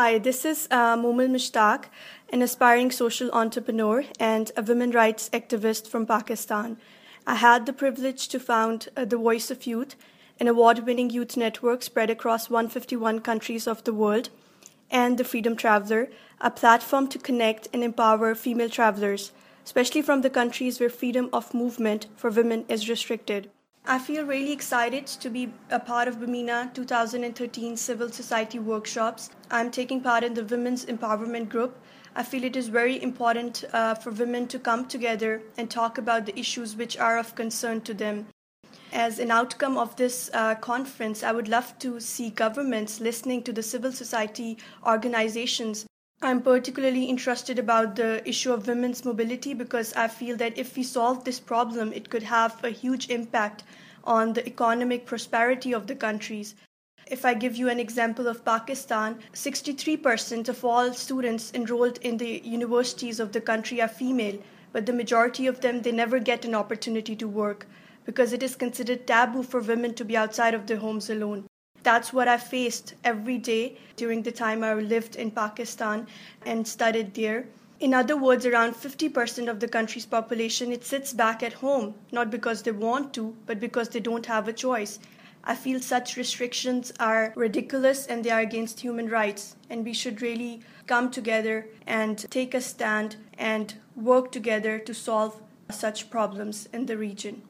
Hi, this is Momil Mushtaq, an aspiring social entrepreneur and a women rights activist from Pakistan. I had the privilege to found the Voice of Youth, an award-winning youth network spread across 151 countries of the world, and the Freedom Traveler, a platform to connect and empower female travelers, especially from the countries where freedom of movement for women is restricted. I feel really excited to be a part of BMINA 2013 Civil Society Workshops. I'm taking part in the Women's Empowerment Group. I feel it is very important for women to come together and talk about the issues which are of concern to them. As an outcome of this conference, I would love to see governments listening to the civil society organizations. I'm particularly interested about the issue of women's mobility because I feel that if we solve this problem, it could have a huge impact on the economic prosperity of the countries. If I give you an example of Pakistan, 63% of all students enrolled in the universities of the country are female, but the majority of them, they never get an opportunity to work because it is considered taboo for women to be outside of their homes alone. That's what I faced every day during the time I lived in Pakistan and studied there. In other words, around 50% of the country's population, it sits back at home, not because they want to, but because they don't have a choice. I feel such restrictions are ridiculous and they are against human rights. And we should really come together and take a stand and work together to solve such problems in the region.